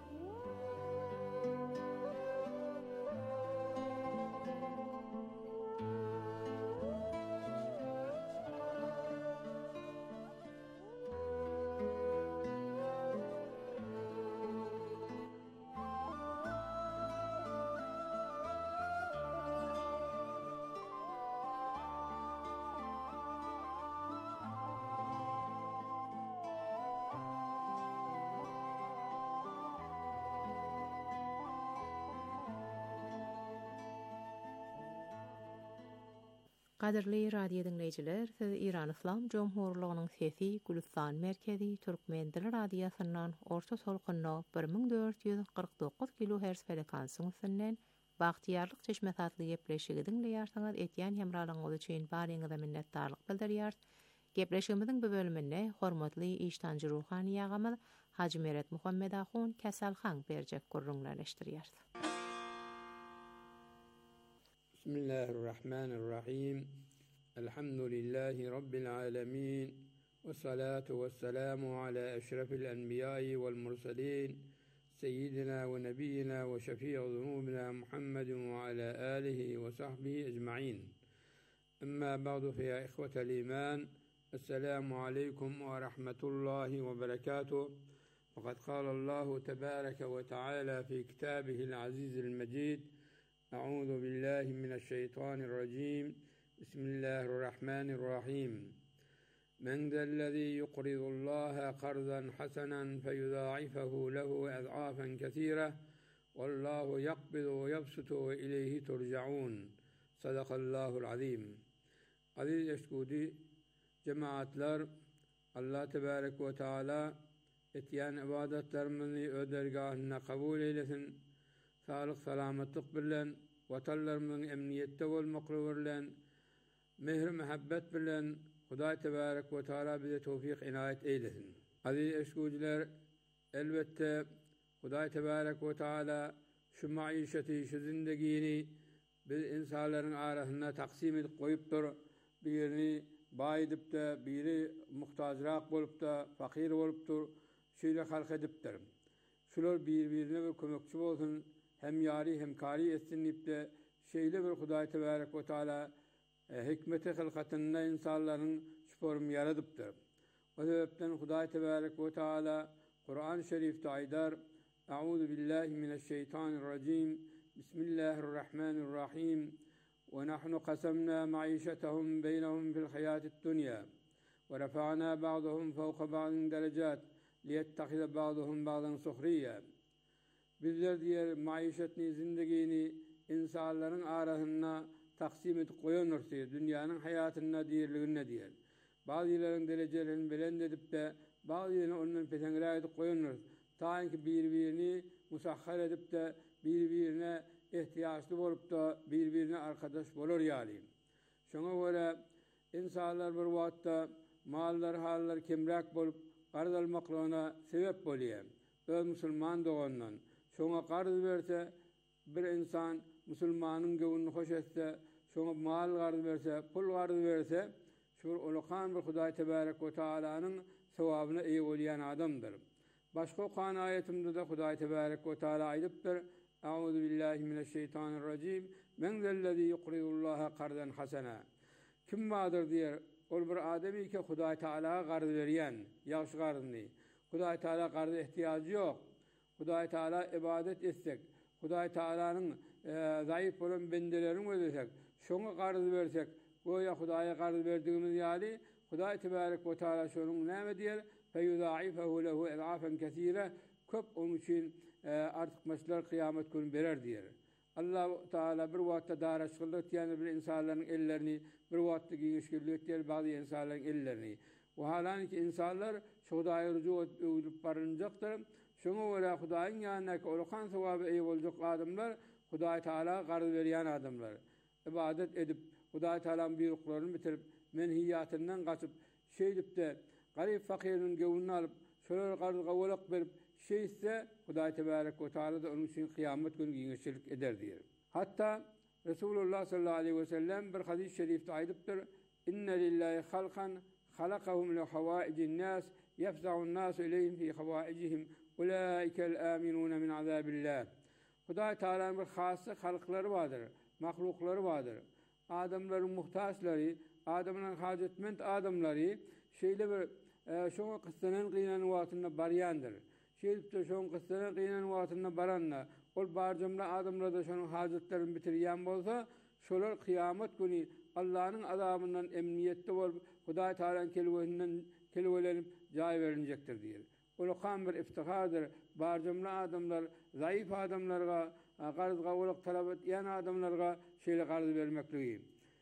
Qadirli radio dinleyijiler, siz İran İslam Jomhurluğunyň sesi Gülistan merkezi Türkmen dili radiosynyň orta solkunda bir ming dört yüz qirq dokuz kilohertz frekansyny üstünden Bagtyarlyk çeşmetatly gepleşigidiň ýartaňyz etýän hemralaňyz üçin baryňyza minnetdarlyk bildirýär. Gepleşigimiziň bu bölüminde hormatly iştanjy ruhani ýagamyz Haji Meret Muhammed Ahun Kasalhan berjek gurrunlaşdyrýar. Bismillahirrahmanirrahim. Elhamdülillahi rabbil alamin. Ve salatu vesselamu ala eşrefil enbiya'i vel mursalin. Seyyidina ve nebiyyina ve şefî'i zunubina Muhammedin ve ala alihi ve sahbihi ecma'in. Amma ba'du fe ya ihvetel iman. Esselamu aleykum ve rahmetullahi ve berekatuh. Fakat kâlallahu tebâreke ve teâlâ fi kitâbihil azîzil mecîd. Eûzu billahi mineşşeytanirracîm. Bismillahirrahmanirrahim. Men zellezî yuqridullâhe qardan hasanan feyudâ'ifahu lehu ez'âfen kesîre. Vallahu yakbidu ve yabsutu ve ileyhi turca'un. Sadakallahul azîm. Aziz eşkûdi cemaatler, Allah tebarek ve teala etyen ibadetlerimizi ödergahına kabul eylesin. Sağlık salametlik bilen, vatanlarımızın emniyette olmakla bilen, mehr muhabbet bilen, Hudaý tebarek ve teala bize tevfik inayet eylesin. Aziz eşkûdiler, elbette Hudaý tebarek ve teala şu maişeti, şu zindegini biz insanların arasında taksim edip koyupdur. Birini bay edip de, biri muhtajrak bolup da, fakir bolup dur, şöyle halk edipdir. Şular birbirine bir kömekçi olsun, hem yari hem kari etsinip de, şeyle bir Hudaý tebarek ve teala e, hikmeti hılkatında insanların şüphorum yaradıpdır. O sebepten Hudaý tebarek ve teala Kur'an-ı Şerif'te aydar, Eûzu billahi mineşşeytanirracim, Bismillahirrahmanirrahim. ونحن قسمنا معيشتهم بينهم في الحياة الدنيا ورفعنا بعضهم فوق بعض درجات ليتخذ بعضهم بعضا سخريا. Bizler diğer maişetini, zindegini insanların arasında taksim edip koyuyoruz diye, dünyanın hayatına diğerliğine diye. Bazılarının derecelerini belend edip de, bazılarını onların peşengirâ edip koyuyoruz. Ta ki birbirini musahhar edip de, birbirine ihtiyaçlı olup da birbirine arkadaş bolur ýaly. Şoňa göre insanlar bir wagtda mallar, hallar kemrak bolup garz almaklaryna sebep bolýar. Öz musulman dogandan. Şoňa garz berse bir insan musulmanyň göwnüni hoş etse, şoňa mal garz berse, pul garz berse, şu ulukan bir Hudaý tebarek ve teala'nın sewabyna eýe bolýan adamdyr. Başga Kur'an ayetimde de Hudaý tebarek ve teala aýdypdyr. Eûzu billahi mineşşeytanirracim. Men zellezî yuqridullâhe qardan hasana. Kim vardır diýer? Ol bir ademi ki Hudaý Teala garz berýän, ýaşy garzyny. Hudaý Teala garza ihtiýaجy ýok. Hudaý Teala ibadet etsek, Hudaý Teala'nın e, zaýyf bolan bendeleriň öldürsek, şoňa garz bersek, goýa Hudaýa garz berdigimiz ýaly, Hudaý tebarek we teala şonuň näme diýer? Feyudâ'ifahu lehu ez'âfen kesîre. Köp onuň üçin e, artykmaçlar kıyamet günü berer diýer. Allah Teala bir wagtda daraşgyllyk diýen bir insanlaryň ellerini, bir wagtda giňişgirlik diýen bazı insanlaryň ellerini. Bu halanki insanlar Hudaýa ruju edip barynjakdyr. Şoňa görä Hudaýyň ýanyna ulukan sewaby eýe boljak adamlar Hudaý Teala garz berýän adamlar. İbadet edip Hudaý Teala'nın buyruklaryny bitirip menhiýatyndan gaçyp şeýdipde garyp fakiriniň göwnüni alyp şolar garzga bolak berip şeyse Hudaý tebarek we taala da onun için kıyamet günü giňişçilik eder diýer. Hatta Resulullah sallallahu aleyhi ve sellem bir hadis-i şerifde aýdypdyr: "İnne lillahi halqan halaqahum li hawaijin nas yafza'un nas ileyhim fi hawaijihim ulaikel aminun min azabillah." Hudaý Taala'nın bir hasy halklary bardyr, mahluklary bardyr. Adamlaryň muhtaçlary, adamlaryň hajatmend adamlary şeýle bir şoňa kyssanan gynany wagtynda barýandyr. Şeýle şoň kyssanan gynany wagtynda baranna, ol barjymla adamlar da şonuň hajatlaryny bitirýän bolsa, şolar kıyamet günü Allah'ın azabından emniyette bolup Hudaý Taala'nın kelbesinden kelbelenip jaý berilecekdir diýer. Ulukan bir iftihardır. Barjymla adamlar, zaýyf adamlarga, garzga ulak talap etýän adamlarga şeýle garz bermekligi.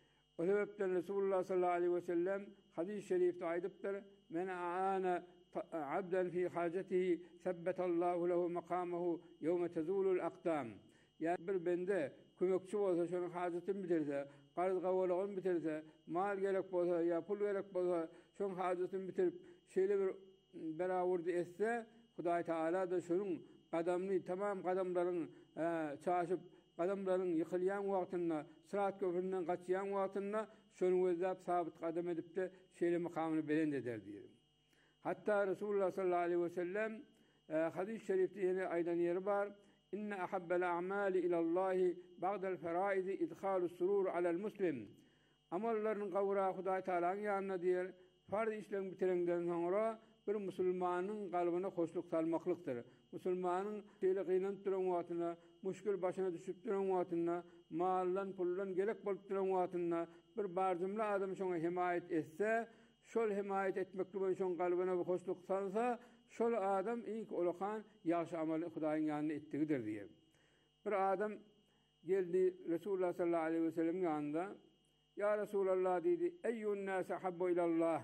O sebepden Resulullah sallallahu aleyhi ve sellem hadis-i şerifde aýdypdyr: "Men aana abdan fi hajatihi sabbatallahu lehu maqamahu yawma tazulul aqdam." Yani bir bende kömekçi bolsa, şonuň hajatyn bitirse, garz gawalagyny bitirse, mal gerek bolsa, ya pul gerek bolsa, şoň hajatyn bitirip şeýle bir berawurdy etse, Hudaý Taala da şonuň gadamny tamam gadamlaryň çaşyp gadamlaryň ýykylýan wagtyna, Sırat köpründen gaçýan wagtyna şonu özläp sabit gadam edipde şeýle makamyny belend eder diýer. Hatta Resulullah sallallahu aleyhi ve sellem hadis-i şerifde ýene aýdan ýeri bar. İnne ahabbel a'mali ilallahi ba'dal faraiz idhalus surur alal muslim. Amallaryň gawra Hudaý Taalaň ýanyna diýer, farz işlerini bitirenden soňra bir musulmanyň galbyna hoşluk salmaklykdyr. Musulmanyň şeýle gynanyp duran wagtyna, müşkil başyna düşüp duran wagtyna, mallan pullan gerek bolup duran wagtyna bir barzymly adam şoňa himayet etse, şol himayet etmekle bilen şoň galbyna bir hoşluk salsa, şol adam ilk olakan ýaşy amaly Hudaýyň ýanyna etdigidir diýer. Bir adam geldi Resulullah sallallahu aleyhi ve sellem ýanynda, "Ya Resulallah" diýdi, "Eyyun nas habbu ilallah."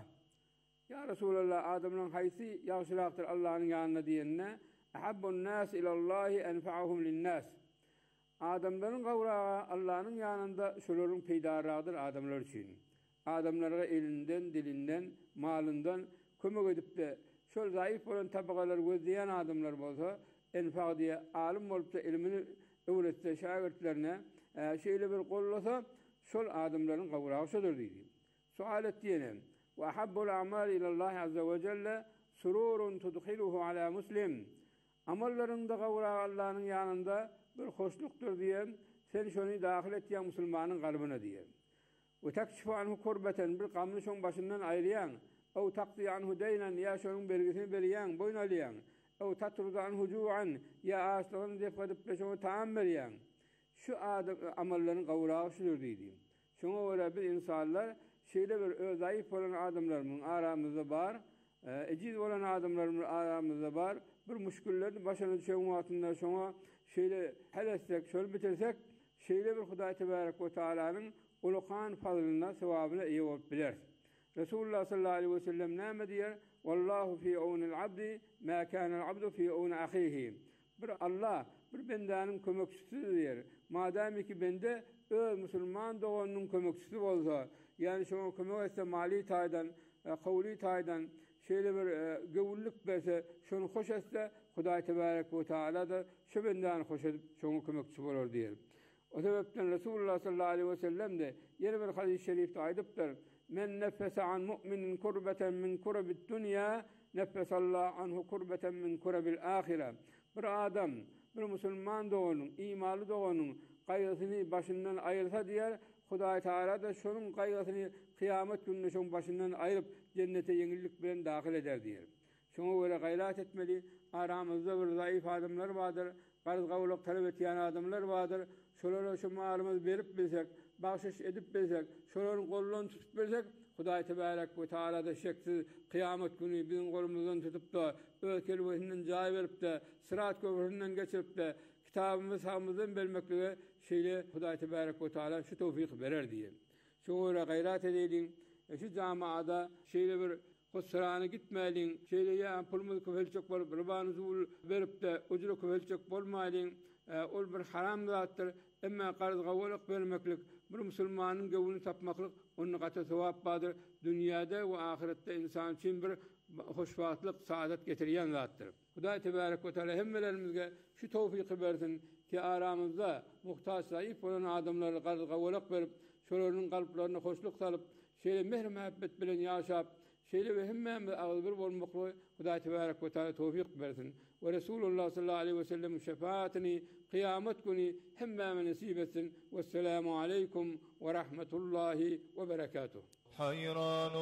Ya Resulallah, adamlaryň haýsy ýagşyrakdyr Allahyň ýanyna diýenne, "Ahabbun nas ilallahi anfa'uhum lin-nas." Adamlaryň gawragy Allahyň ýanynda şolaryň peýdaragdyr adamlar üçin. Adamlara elinden, dilinden, malından kömek edip de şol zaýyf bolan tabagalar gözleýän adamlar bolsa, enfaq diýe alim bolup da ilmini öwretse şagirtlerine şeýle bir gollasa, şol adamlaryň gawragy şodur diýdi. Sual etdiýene, "Wa habbul a'mal ila Allah azza we jalla sururun tudkhiluhu ala muslim." Amallaryňda gawragy Allahyň ýanynda bir hoşlukdur diýen, sen şonu dahil etýän musulmanyň galbyna diýer. "Ve takşifu anhu kurbeten" bir gamny şoň başyndan aýrýan, "Aw taqdi anhu daynan" ýa şonuň bergisini berýän, boyun alýan, "Aw tatrudu anhu ju'an" ýa açlygyny dep edip şoňa taam berýän. Şu adam amallaryň gawragy şudur diýdi. Şoňa görä bir insanlar şeýle bir özaýyp bolan adamlaryň aramyzda bar, ejiz bolan adamlaryň aramyzda bar, bir müşküllerni başyna düşen wagtynda şoňa şeýle helessek, şol bitirsek, şeýle bir Hudaý tebarek we Taalanyň ulukan fazlyna, sewabyna eýe bolup biler. Resulullah sallallahu aleyhi ve sellem näme diýer? "Wallahu fi awnil abdi ma kana al-abdu fi awni ahihi." Bir Allah bir bendäniň kömekçisi diýer. Madamy ki bende öz musulman doganyň kömekçisi bolsa, ýani şoňa kömek etse mali taýdan, gowly taýdan şeýle bir gowullyk berse, şonu hoş etse, Hudaý tebarek we Taala da şu bendäni hoş edip şoňa kömekçi bolar diýer. O sebepden Resulullah sallallahu aleyhi ve sellem de ýene bir hadis-i şerifde aýdypdyr. "Men nefese an mu'minin kurbeten min kurabid dunya, nefesallahu anhu kurbeten min kurabil ahire." Bir adam, bir musulman doganyň, imanly doganyň gaýasyny başyndan aýyrsa diýer, Hudaý Taala da şonuň gaýasyny kıyamet gününe şoň başyndan aýryp cennete ýeňillik bilen dahil eder diýer. Şoňa göre gaýrat etmeli, aramyzda bir zaýyf adamlar bardyr, garz gawlak talep etýän adamlar bardyr. Şolara şu malymyzy berip bilsek, bagşyş edip bilsek, şolaryň gollaryny tutup bilsek, Hudaý tebarek we Taala da şeksiz kıyamet günü biziň golumyzdan tutup da öz kelbesinden jaý berip de Sırat köpründen geçirip de kitabymyz hamyzdan bermeklige şeýle Hudaý tebarek we Taala şu tawfyk berer diýer. Şoňa gaýrat edeýin, şu jamaada şeýle bir husrana gitmäliň, şeýle ýa pulmuzy köpelçek bolup ribanyzy berip de ujra köpelçek bolmaýlyň, ol bir haram zatdyr. Emma garz gawlalyk bermeklik, bir musulmanyň gowuny tapmaklyk onuň gata sowap bardyr. Dünýäde we ahiretde insan üçin bir hoşbahtylyk, saadet getirýän zatdyr. Hudaý tebarek we Taala hemmelerimizge şu tawfyky bersin ki aramyzda muhtaç zaýyf bolan adamlary garz gawlalyk berip, şolaryň galplaryna hoşluk salyp, şeýle mehr muhabbet bilen ýaşap, şeýle we hemmemiz agyr bolmakly Hudaý tebarek we Taala tawfyk bersin. Ve Resulullah sallallahu aleyhi ve sellem şefaatini kıyamet günü hemmeme nasip etsin. Vesselamu aleykum ve rahmetullahi ve berekatuh. Hayran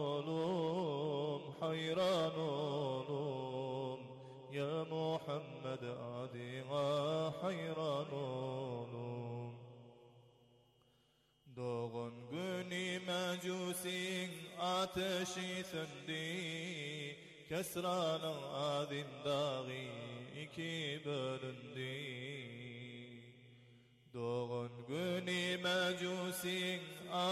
olum, hayran olum, ya Muhammed adına hayran olum. Doğun günü mecusin ateşi söndü, Kesra'nın adindağı iki bölündü. Doğun günü mecusin